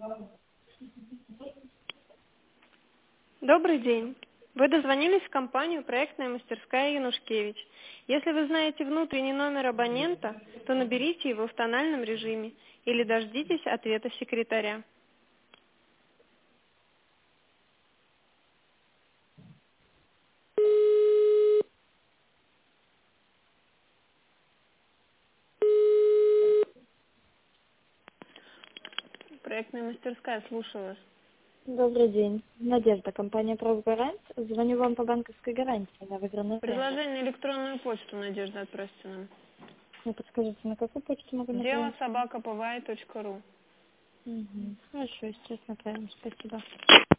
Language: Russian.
Добрый день. Вы дозвонились в компанию «Проектная мастерская Янушкевич». Если вы знаете внутренний номер абонента, то наберите его в тональном режиме или дождитесь ответа секретаря. Проектная мастерская, слушаю вас. Добрый день. Надежда, компания «Профгарант». Звоню вам по банковской гарантии на выигранный проект. Предложение на электронную почту, Надежда, отправьте нам. Вы подскажите, на какую почту могу направить? Дело@pvai.ru. Угу. Хорошо, сейчас направим. Спасибо.